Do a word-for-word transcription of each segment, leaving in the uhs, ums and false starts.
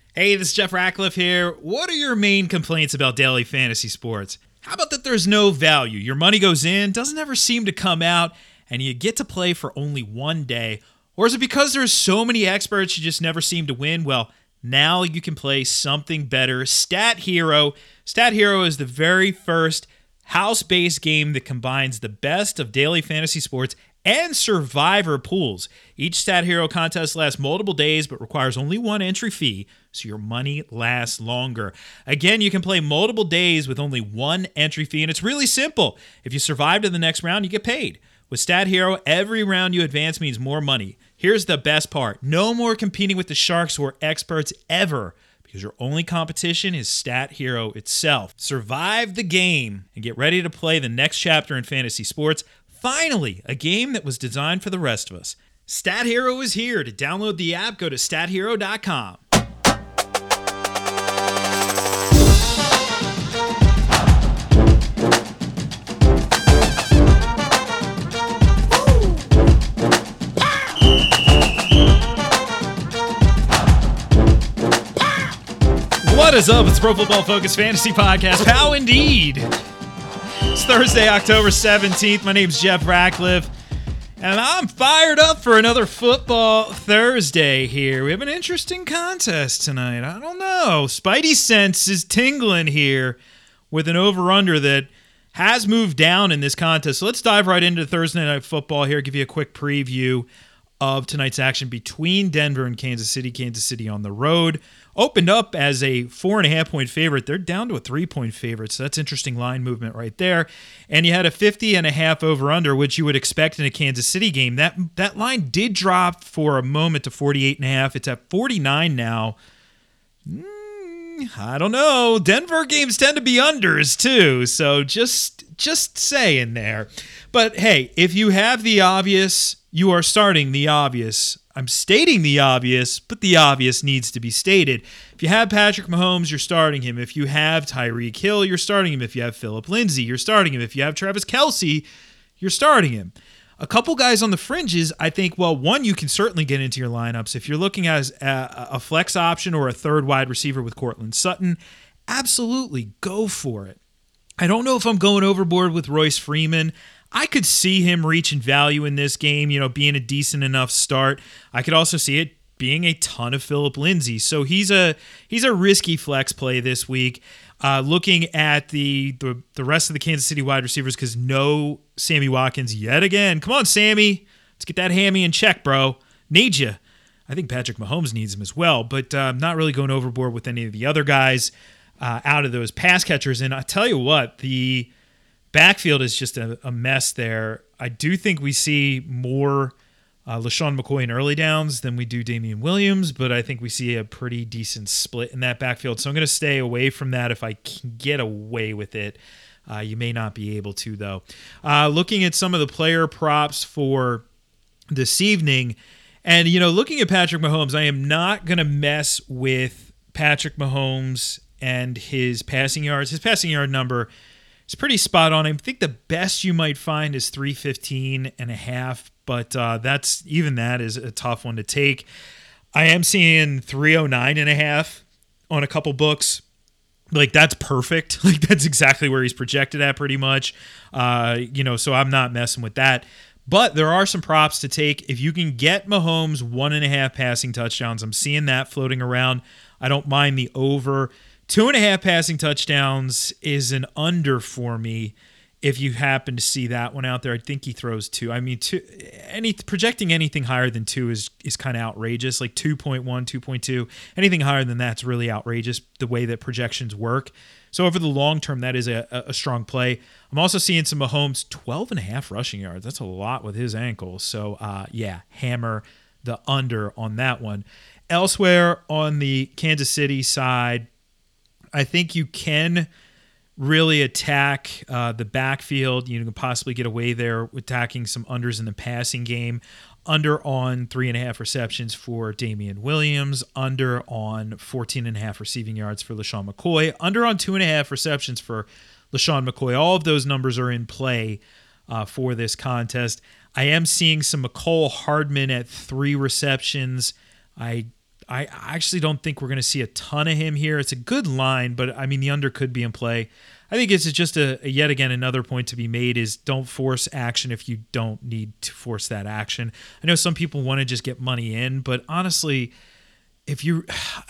Hey, this is Jeff Ratcliffe here. What are your main complaints about daily fantasy sports? How about that there's no value? Your money goes in, doesn't ever seem to come out, and you get to play for only one day. Or is it because there's so many experts you just never seem to win? Well, now you can play something better. Stat Hero. Stat Hero is the very first house-based game that combines the best of daily fantasy sports and survivor pools. Each Stat Hero contest lasts multiple days but requires only one entry fee, so your money lasts longer. Again, you can play multiple days with only one entry fee, and it's really simple. If you survive to the next round, you get paid. With Stat Hero, every round you advance means more money. Here's the best part. No more competing with the sharks or experts ever, because your only competition is Stat Hero itself. Survive the game and get ready to play the next chapter in fantasy sports. Finally, a game that was designed for the rest of us. Stat Hero is here. To download the app, go to stat hero dot com. What is up? It's Pro Football Focus Fantasy Podcast. How indeed? It's Thursday, October seventeenth. My name's Jeff Ratcliffe, and I'm fired up for another Football Thursday here. We have an interesting contest tonight. I don't know. Spidey sense is tingling here with an over-under that has moved down in this contest. So let's dive right into Thursday Night Football here, give you a quick preview of tonight's action between Denver and Kansas City. Kansas City on the road. Opened up as a four and a half point favorite. They're down to a three point favorite. So that's interesting line movement right there. And you had a fifty and a half over under, which you would expect in a Kansas City game. That that line did drop for a moment to forty-eight and a half. It's at forty-nine now. Mm, I don't know. Denver games tend to be unders too. So just just saying there. But hey, if you have the obvious, you are starting the obvious. I'm stating the obvious, but the obvious needs to be stated. If you have Patrick Mahomes, you're starting him. If you have Tyreek Hill, you're starting him. If you have Phillip Lindsay, you're starting him. If you have Travis Kelce, you're starting him. A couple guys on the fringes, I think, well, one, you can certainly get into your lineups. If you're looking at a, a flex option or a third wide receiver with Cortland Sutton, absolutely go for it. I don't know if I'm going overboard with Royce Freeman. I could see him reaching value in this game, you know, being a decent enough start. I could also see it being a ton of Phillip Lindsay. So he's a he's a risky flex play this week. Uh, looking at the, the the rest of the Kansas City wide receivers, because no Sammy Watkins yet again. Come on, Sammy. Let's get that hammy in check, bro. Need you. I think Patrick Mahomes needs him as well, but uh, I'm not really going overboard with any of the other guys uh, out of those pass catchers. And I tell you what, the backfield is just a, a mess there. I do think we see more uh, LaShawn McCoy in early downs than we do Damian Williams, but I think we see a pretty decent split in that backfield. So I'm going to stay away from that if I can get away with it. Uh, you may not be able to, though. Uh, looking at some of the player props for this evening, and, you know, looking at Patrick Mahomes, I am not going to mess with Patrick Mahomes and his passing yards. His passing yard number, it's pretty spot on. I think the best you might find is three fifteen and a half, but uh, that's even that is a tough one to take. I am seeing three oh nine and a half on a couple books. Like, that's perfect. Like, that's exactly where he's projected at pretty much. Uh, you know, so I'm not messing with that. But there are some props to take. If you can get Mahomes one and a half passing touchdowns, I'm seeing that floating around. I don't mind the over. Two and a half passing touchdowns is an under for me. If you happen to see that one out there, I think he throws two. I mean, two, any projecting anything higher than two is is kind of outrageous. Like two point one, two point two, anything higher than that's really outrageous. The way that projections work. So over the long term, that is a, a strong play. I'm also seeing some Mahomes twelve and a half rushing yards. That's a lot with his ankles. So uh, yeah, hammer the under on that one. Elsewhere on the Kansas City side, I think you can really attack uh, the backfield. You can possibly get away there with attacking some unders in the passing game. Under on three and a half receptions for Damian Williams. Under on fourteen and a half receiving yards for LaShawn McCoy. Under on two and a half receptions for LaShawn McCoy. All of those numbers are in play uh, for this contest. I am seeing some McCole Hardman at three receptions. I I actually don't think we're going to see a ton of him here. It's a good line, but I mean, the under could be in play. I think it's just a, a yet again another point to be made is don't force action if you don't need to force that action. I know some people want to just get money in, but honestly, if you,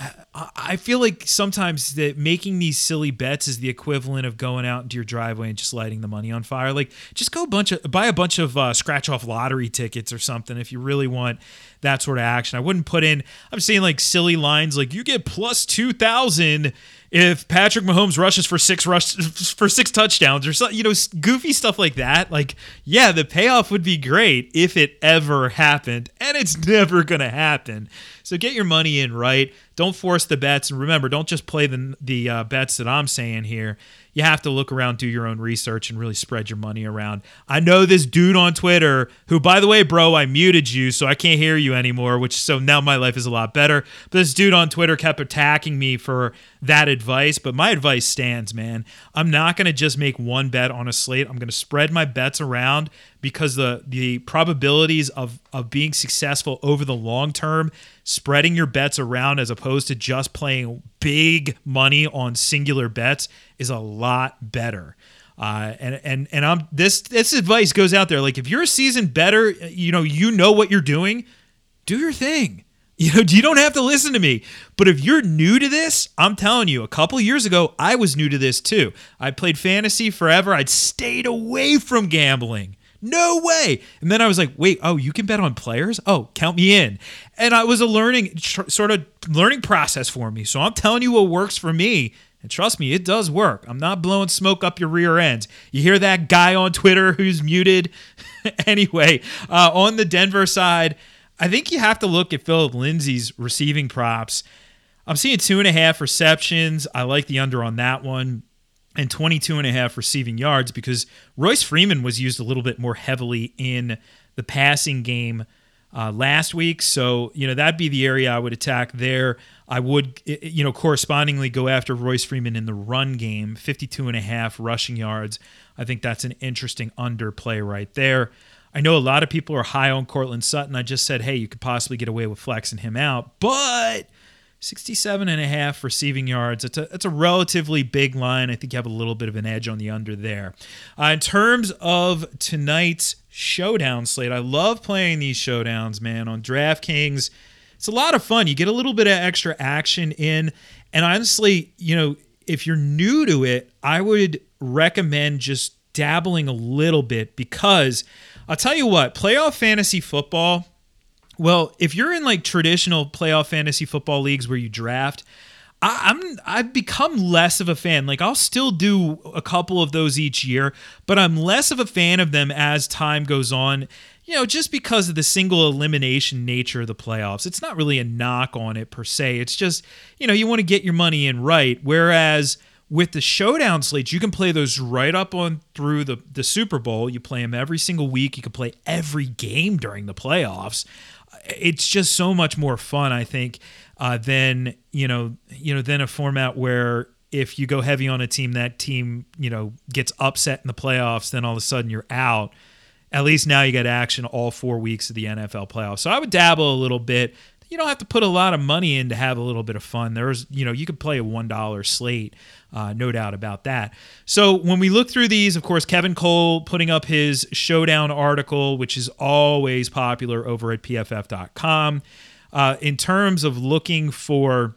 I feel like sometimes that making these silly bets is the equivalent of going out into your driveway and just lighting the money on fire. Like, just go a bunch of buy a bunch of uh, scratch off lottery tickets or something if you really want that sort of action. I wouldn't put in. I'm saying like silly lines like you get plus two thousand if Patrick Mahomes rushes for six rush for six touchdowns or something. You know, goofy stuff like that. Like, yeah, the payoff would be great if it ever happened, and it's never gonna happen. So get your money in right. Don't force the bets. And remember, don't just play the, the uh, bets that I'm saying here. You have to look around, do your own research, and really spread your money around. I know this dude on Twitter who, by the way, bro, I muted you, so I can't hear you anymore, which so now my life is a lot better. But this dude on Twitter kept attacking me for that advice, but my advice stands, man. I'm not going to just make one bet on a slate. I'm going to spread my bets around because the the probabilities of, of being successful over the long term, spreading your bets around as opposed to just playing big money on singular bets is a lot better. Uh, and and and I'm this this advice goes out there. Like, if you're a seasoned bettor, you know you know what you're doing. Do your thing. You know, you don't have to listen to me. But if you're new to this, I'm telling you, a couple years ago, I was new to this too. I played fantasy forever. I'd stayed away from gambling. No way. And then I was like, wait, oh, you can bet on players? Oh, count me in. And I was a learning tr- sort of learning process for me. So I'm telling you what works for me. And trust me, it does work. I'm not blowing smoke up your rear ends. You hear that guy on Twitter who's muted? Anyway, uh, on the Denver side, I think you have to look at Phillip Lindsay's receiving props. I'm seeing two and a half receptions. I like the under on that one. And twenty-two and a half receiving yards because Royce Freeman was used a little bit more heavily in the passing game uh, last week. So, you know, that'd be the area I would attack there. I would, you know, correspondingly go after Royce Freeman in the run game, fifty-two and a half rushing yards. I think that's an interesting underplay right there. I know a lot of people are high on Courtland Sutton. I just said, hey, you could possibly get away with flexing him out, but sixty-seven and a half receiving yards. It's a, it's a relatively big line. I think you have a little bit of an edge on the under there. Uh, in terms of tonight's showdown slate, I love playing these showdowns, man, on DraftKings. It's a lot of fun. You get a little bit of extra action in. And honestly, you know, if you're new to it, I would recommend just dabbling a little bit because I'll tell you what, playoff fantasy football, well, if you're in like traditional playoff fantasy football leagues where you draft, I, I'm I've become less of a fan. Like, I'll still do a couple of those each year, but I'm less of a fan of them as time goes on. You know, just because of the single elimination nature of the playoffs. It's not really a knock on it per se. It's just, you know, you want to get your money in right. Whereas with the showdown slates, you can play those right up on through the, the Super Bowl. You play them every single week. You can play every game during the playoffs. It's just so much more fun, I think, uh, than, you know, you know, than a format where if you go heavy on a team, that team, you know, gets upset in the playoffs, then all of a sudden you're out. At least now you get action all four weeks of the N F L playoffs. So I would dabble a little bit. You don't have to put a lot of money in to have a little bit of fun. There's, you know, you could play a one dollar slate, uh, no doubt about that. So when we look through these, of course, Kevin Cole putting up his showdown article, which is always popular over at P F F dot com. Uh, in terms of looking for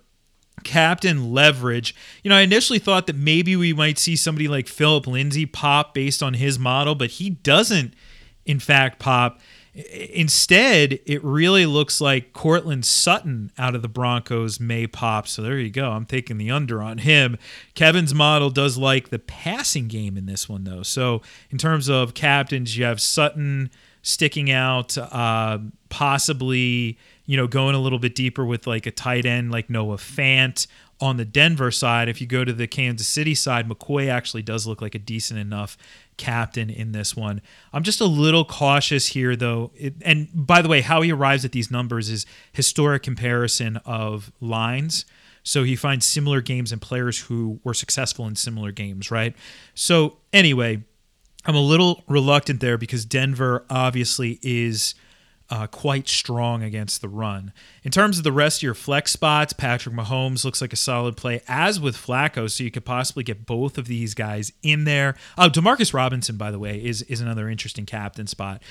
captain leverage, you know, I initially thought that maybe we might see somebody like Phillip Lindsay pop based on his model, but he doesn't, in fact, pop. Instead, it really looks like Courtland Sutton out of the Broncos may pop. So there you go. I'm taking the under on him. Kevin's model does like the passing game in this one, though. So in terms of captains, you have Sutton sticking out, uh, possibly, you know, going a little bit deeper with like a tight end like Noah Fant. On the Denver side, if you go to the Kansas City side, McCoy actually does look like a decent enough captain in this one. I'm just a little cautious here, though. It, and by the way, how he arrives at these numbers is historic comparison of lines. So he finds similar games and players who were successful in similar games, right? So anyway, I'm a little reluctant there because Denver obviously is uh, quite strong against the run. In terms of the rest of your flex spots, Patrick Mahomes looks like a solid play, as with Flacco, so you could possibly get both of these guys in there. Oh, Demarcus Robinson, by the way, is, is another interesting captain spot.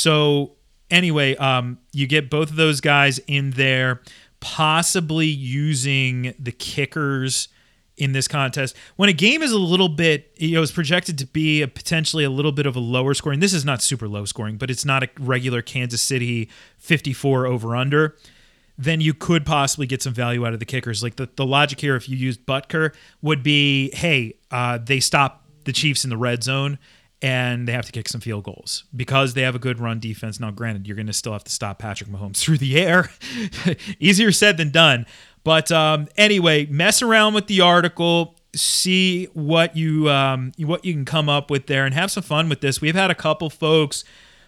So anyway, um, you get both of those guys in there, possibly using the kickers in this contest. When a game is a little bit, you know, is projected to be a potentially a little bit of a lower scoring, this is not super low scoring, but it's not a regular Kansas City fifty-four over under, then you could possibly get some value out of the kickers. Like the, the logic here, if you used Butker, would be, hey, uh, they stop the Chiefs in the red zone and they have to kick some field goals because they have a good run defense. Now, granted, you're going to still have to stop Patrick Mahomes through the air. Easier said than done. But um, anyway, mess around with the article, see what you um, what you can come up with there, and have some fun with this. We've had a couple folks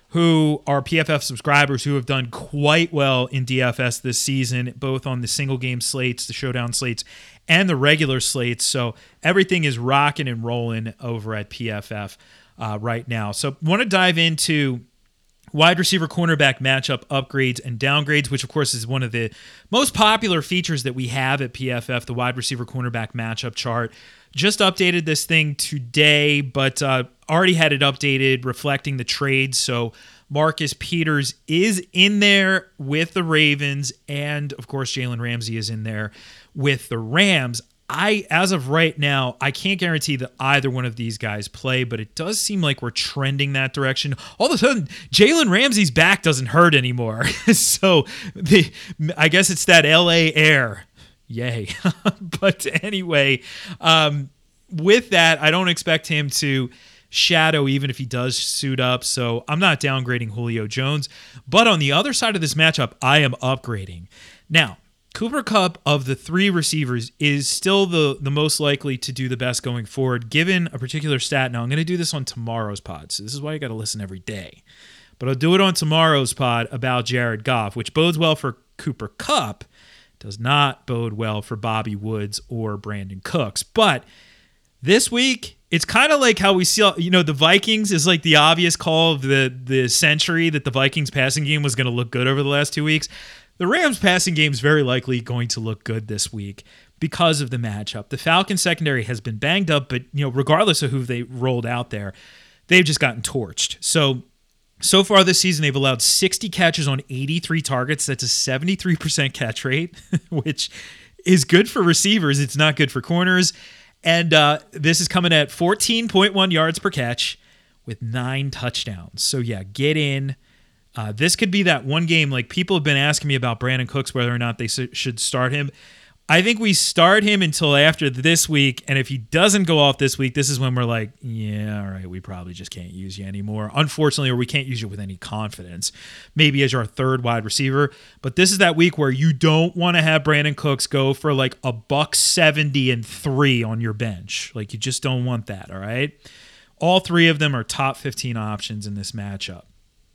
who are P F F subscribers who have done quite well in D F S this season, both on the single game slates, the showdown slates, and the regular slates. So everything is rocking and rolling over at P F F uh, right now. So want to dive into wide receiver cornerback matchup upgrades and downgrades, which of course is one of the most popular features that we have at P F F, the wide receiver cornerback matchup chart. Just updated this thing today, but uh, already had it updated reflecting the trades. So Marcus Peters is in there with the Ravens, and of course Jalen Ramsey is in there with the Rams. I, as of right now, I can't guarantee that either one of these guys play, but it does seem like we're trending that direction. All of a sudden, Jalen Ramsey's back doesn't hurt anymore. so the, I guess it's that L A air. Yay. But anyway, um, with that, I don't expect him to shadow even if he does suit up. So I'm not downgrading Julio Jones. But on the other side of this matchup, I am upgrading. Now, Cooper Kupp of the three receivers is still the, the most likely to do the best going forward, given a particular stat. Now, I'm going to do this on tomorrow's pod, so this is why you got to listen every day. But I'll do it on tomorrow's pod about Jared Goff, which bodes well for Cooper Kupp, does not bode well for Bobby Woods or Brandon Cooks. But this week, it's kind of like how we see, you know, the Vikings is like the obvious call of the, the century that the Vikings passing game was going to look good over the last two weeks. The Rams passing game is very likely going to look good this week because of the matchup. The Falcons secondary has been banged up, but you know, regardless of who they rolled out there, they've just gotten torched. So, so far this season, they've allowed sixty catches on eighty-three targets. That's a seventy-three percent catch rate, which is good for receivers. It's not good for corners. And uh, this is coming at fourteen point one yards per catch with nine touchdowns. So yeah, get in. Uh, this could be that one game, like people have been asking me about Brandon Cooks, whether or not they su- should start him. I think we start him until after this week, and if he doesn't go off this week, this is when we're like, yeah, all right, we probably just can't use you anymore, unfortunately, or we can't use you with any confidence, maybe as our third wide receiver. But this is that week where you don't want to have Brandon Cooks go for like a buck seventy and three on your bench. Like, you just don't want that, all right? All three of them are top fifteen options in this matchup.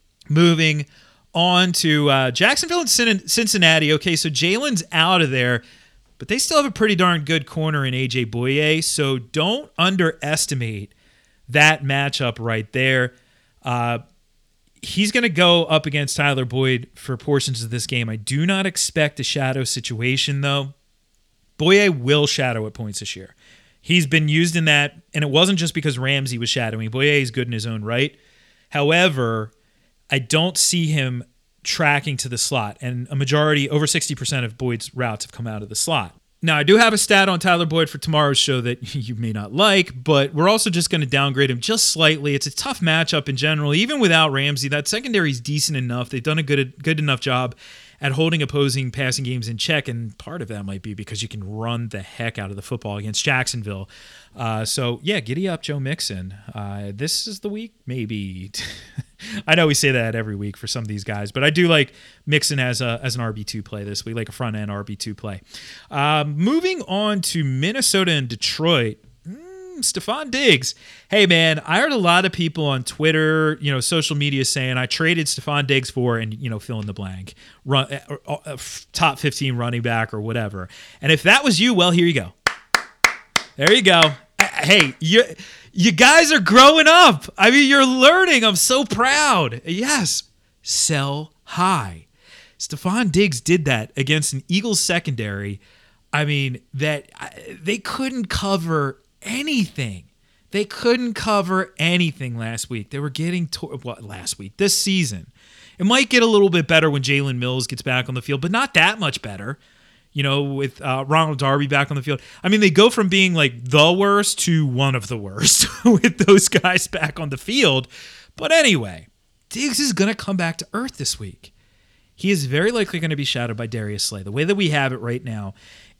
Moving on to uh, Jacksonville and Cincinnati. Okay, so Jalen's out of there, but they still have a pretty darn good corner in A J Bouye, so don't underestimate that matchup right there. Uh, he's going to go up against Tyler Boyd for portions of this game. I do not expect a shadow situation, though. Bouye will shadow at points this year. He's been used in that, and it wasn't just because Ramsey was shadowing. Bouye is good in his own right. However, I don't see him tracking to the slot, and a majority, over sixty percent of Boyd's routes have come out of the slot. Now, I do have a stat on Tyler Boyd for tomorrow's show that you may not like, but we're also just going to downgrade him just slightly. It's a tough matchup in general. Even without Ramsey, that secondary is decent enough. They've done a good, good enough job at holding opposing passing games in check, and part of that might be because you can run the heck out of the football against Jacksonville. Uh, so, yeah, giddy up, Joe Mixon. Uh, this is the week, maybe. I know we say that every week for some of these guys, but I do like Mixon as a as an R B two play this week, like a front-end R B two play. Um, moving on to Minnesota and Detroit. Mm, Stephon Diggs. Hey, man, I heard a lot of people on Twitter, you know, social media saying I traded Stephon Diggs for, and, you know, fill in the blank, run, uh, uh, top fifteen running back or whatever. And if that was you, well, here you go. There you go. Hey, you you guys are growing up. I mean, you're learning. I'm so proud. Yes. Sell high. Stephon Diggs did that against an Eagles secondary. I mean, that they couldn't cover anything. They couldn't cover anything last week. They were getting to, what last week, this season. It might get a little bit better when Jalen Mills gets back on the field, but not that much better. You know, with uh, Ronald Darby back on the field. I mean, they go from being like the worst to one of the worst with those guys back on the field. But anyway, Diggs is going to come back to earth this week. He is very likely going to be shadowed by Darius Slay. The way that we have it right now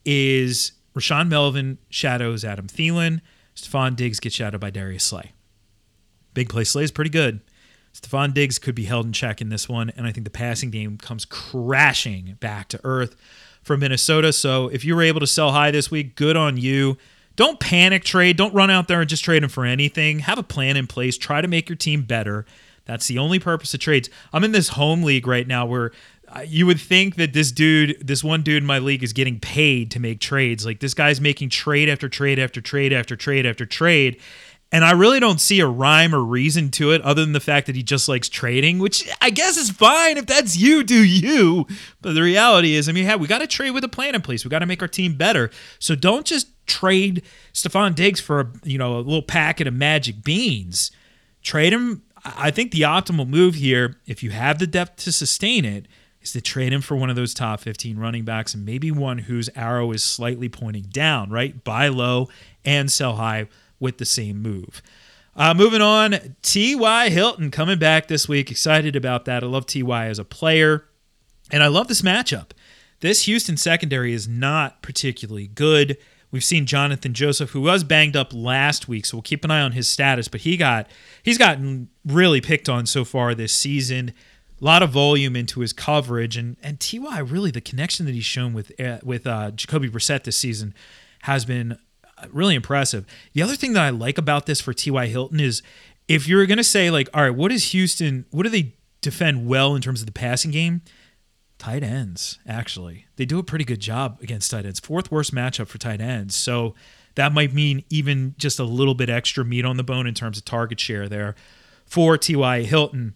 is Rashaan Melvin shadows Adam Thielen. Stephon Diggs gets shadowed by Darius Slay. Big play Slay is pretty good. Stephon Diggs could be held in check in this one, and I think the passing game comes crashing back to earth for Minnesota. So if you were able to sell high this week, good on you. Don't panic trade. Don't run out there and just trade him for anything. Have a plan in place. Try to make your team better. That's the only purpose of trades. I'm in this home league right now where you would think that this dude, this one dude in my league is getting paid to make trades. Like this guy's making trade after trade after trade after trade after trade. And I really don't see a rhyme or reason to it other than the fact that he just likes trading, which I guess is fine. If that's you, do you. But the reality is, I mean, hey, we got to trade with a plan in place. We got to make our team better. So don't just trade Stephon Diggs for a, you know, a little packet of magic beans. Trade him. I think the optimal move here, if you have the depth to sustain it, is to trade him for one of those top fifteen running backs and maybe one whose arrow is slightly pointing down, right? Buy low and sell high with the same move. Uh, moving on, T Y. Hilton coming back this week. Excited about that. I love T Y as a player, and I love this matchup. This Houston secondary is not particularly good. We've seen Jonathan Joseph, who was banged up last week, so we'll keep an eye on his status, but he got he's gotten really picked on so far this season. A lot of volume into his coverage, and and T Y, really, the connection that he's shown with uh, with uh, Jacoby Brissett this season has been really impressive. The other thing that I like about this for T Y. Hilton is if you're going to say, like, all right, what is Houston, what do they defend well in terms of the passing game? Tight ends, actually. They do a pretty good job against tight ends. Fourth worst matchup for tight ends. So that might mean even just a little bit extra meat on the bone in terms of target share there for T Y. Hilton.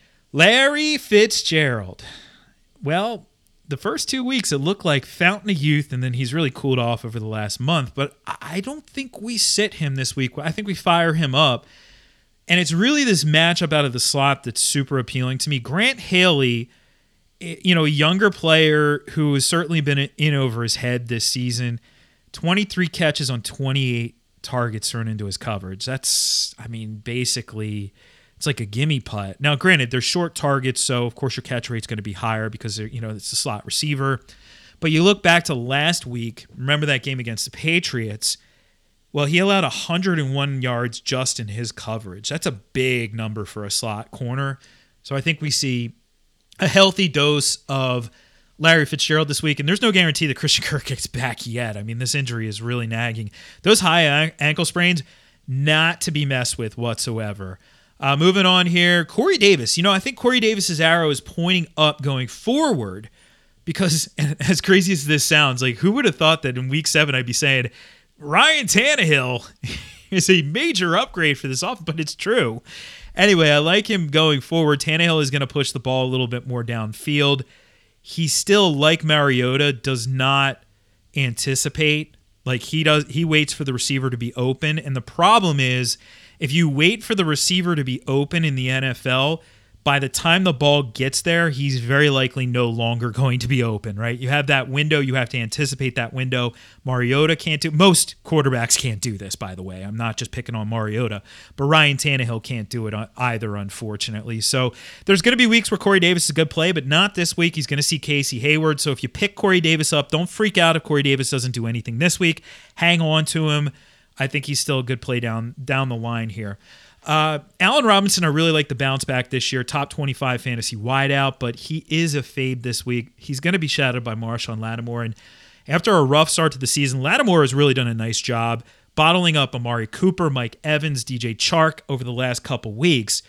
Larry Fitzgerald. Well, the first two weeks, it looked like fountain of youth, and then he's really cooled off over the last month. But I don't think we sit him this week. I think we fire him up. And it's really this matchup out of the slot that's super appealing to me. Grant Haley, you know, a younger player who has certainly been in over his head this season. twenty-three catches on twenty-eight targets thrown into his coverage. That's, I mean, basically, it's like a gimme putt. Now, granted, they're short targets, so of course your catch rate's going to be higher because they're, you know, it's a slot receiver. But you look back to last week, remember that game against the Patriots? Well, he allowed one hundred one yards just in his coverage. That's a big number for a slot corner. So I think we see a healthy dose of Larry Fitzgerald this week, and there's no guarantee that Christian Kirk gets back yet. I mean, this injury is really nagging. Those high ankle sprains, not to be messed with whatsoever. Uh, moving on here, Corey Davis. You know, I think Corey Davis's arrow is pointing up going forward because, as crazy as this sounds, like who would have thought that in week seven I'd be saying Ryan Tannehill is a major upgrade for this offense, but it's true. Anyway, I like him going forward. Tannehill is going to push the ball a little bit more downfield. He still, like Mariota, does not anticipate. Like he does, he waits for the receiver to be open, and the problem is, if you wait for the receiver to be open in the N F L, by the time the ball gets there, he's very likely no longer going to be open, right? You have that window. You have to anticipate that window. Mariota can't do Most quarterbacks can't do this, by the way. I'm not just picking on Mariota, but Ryan Tannehill can't do it either, unfortunately. So there's going to be weeks where Corey Davis is a good play, but not this week. He's going to see Casey Hayward. So if you pick Corey Davis up, don't freak out if Corey Davis doesn't do anything this week. Hang on to him. I think he's still a good play down down the line here. Uh, Allen Robinson, I really like the bounce back this year. Top twenty-five fantasy wideout, but he is a fade this week. He's going to be shadowed by Marshawn Lattimore. And after a rough start to the season, Lattimore has really done a nice job bottling up Amari Cooper, Mike Evans, D J Chark over the last couple weeks.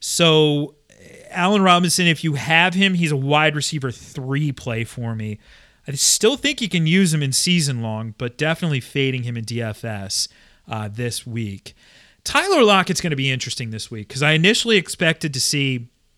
So Allen Robinson, if you have him, he's a wide receiver three play for me. I still think you can use him in season long, but definitely fading him in D F S uh, this week. Tyler Lockett's going to be interesting this week because I initially expected to see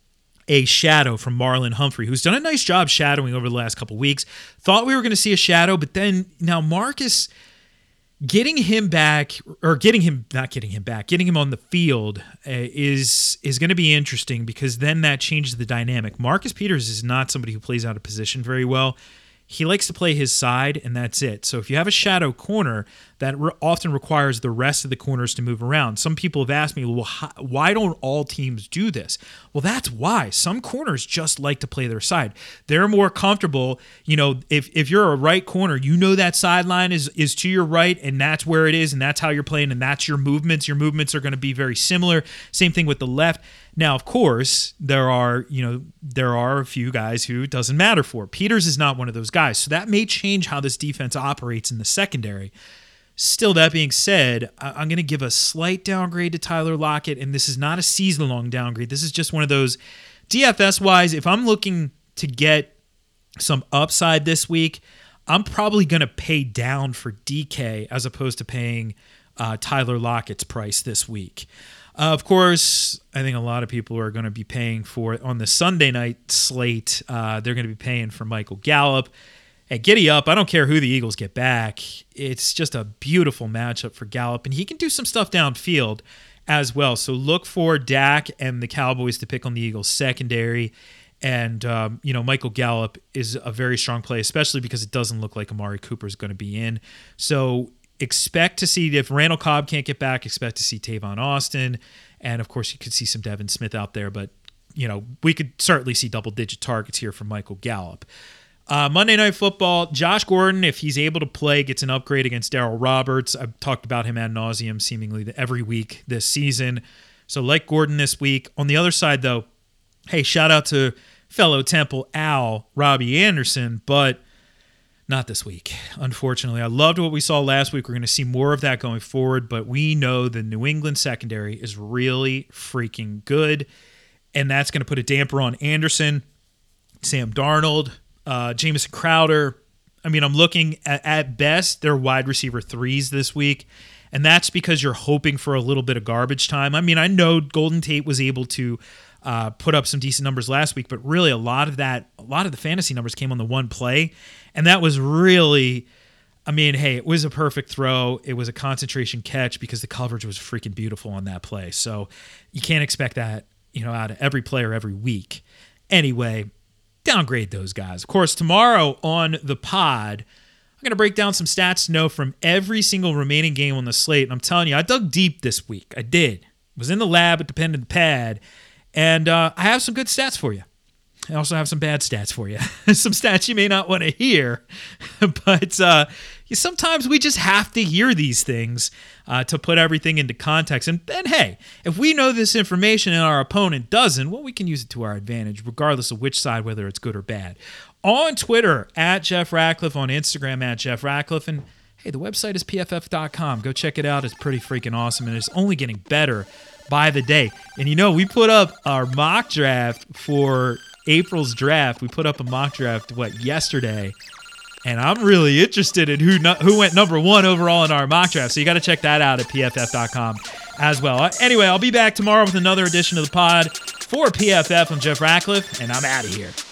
a shadow from Marlon Humphrey, who's done a nice job shadowing over the last couple weeks. Thought we were going to see a shadow, but then now Marcus, getting him back, or getting him, not getting him back, getting him on the field uh, is is going to be interesting, because then that changes the dynamic. Marcus Peters is not somebody who plays out of position very well. He likes to play his side, and that's it. So if you have a shadow corner, that re- often requires the rest of the corners to move around. Some people have asked me, well, how, why don't all teams do this? Well, that's why. Some corners just like to play their side. They're more comfortable. You know, if if you're a right corner, you know that sideline is, is to your right, and that's where it is, and that's how you're playing, and that's your movements. Your movements are going to be very similar. Same thing with the left. Now, of course, there are, you know, there are a few guys who it doesn't matter for. Peters is not one of those guys, so that may change how this defense operates in the secondary. Still, that being said, I'm going to give a slight downgrade to Tyler Lockett, and this is not a season-long downgrade. This is just one of those D F S-wise, if I'm looking to get some upside this week, I'm probably going to pay down for D K as opposed to paying uh, Tyler Lockett's price this week. Uh, of course, I think a lot of people are going to be paying for, on the Sunday night slate, uh, they're going to be paying for Michael Gallup. Hey, giddy up. I don't care who the Eagles get back. It's just a beautiful matchup for Gallup, and he can do some stuff downfield as well. So look for Dak and the Cowboys to pick on the Eagles secondary. And, um, you know, Michael Gallup is a very strong play, especially because it doesn't look like Amari Cooper is going to be in. So expect to see, if Randall Cobb can't get back, expect to see Tavon Austin. And, of course, you could see some Devin Smith out there. But, you know, we could certainly see double-digit targets here from Michael Gallup. Uh, Monday Night Football, Josh Gordon, if he's able to play, gets an upgrade against Darrell Roberts. I've talked about him ad nauseum seemingly every week this season. So like Gordon this week. On the other side, though, hey, shout out to fellow Temple Al, Robbie Anderson, but not this week, unfortunately. I loved what we saw last week. We're going to see more of that going forward, but we know the New England secondary is really freaking good, and that's going to put a damper on Anderson, Sam Darnold, Uh, Jamison Crowder. I mean, I'm looking at, at best, they're wide receiver threes this week, and that's because you're hoping for a little bit of garbage time. I mean, I know Golden Tate was able to uh, put up some decent numbers last week, but really a lot of that, a lot of the fantasy numbers came on the one play, and that was really, I mean, hey, it was a perfect throw. It was a concentration catch because the coverage was freaking beautiful on that play. So you can't expect that, you know, out of every player every week. Anyway, downgrade those guys. Of course, tomorrow on the pod, I'm going to break down some stats to know from every single remaining game on the slate. And I'm telling you, I dug deep this week. I did. Was in the lab at the pen and the pad. And uh, I have some good stats for you. I also have some bad stats for you. Some stats you may not want to hear. But uh, sometimes we just have to hear these things uh, to put everything into context. And then, hey, if we know this information and our opponent doesn't, well, we can use it to our advantage, regardless of which side, whether it's good or bad. On Twitter, at Jeff Ratcliffe. On Instagram, at Jeff Ratcliffe. And, hey, the website is P F F dot com. Go check it out. It's pretty freaking awesome, and it's only getting better by the day. And, you know, we put up our mock draft for April's draft. We put up a mock draft, what, yesterday. And I'm really interested in who who went number one overall in our mock draft. So you got to check that out at P F F dot com as well. Anyway, I'll be back tomorrow with another edition of the pod. For P F F, I'm Jeff Ratcliffe, and I'm out of here.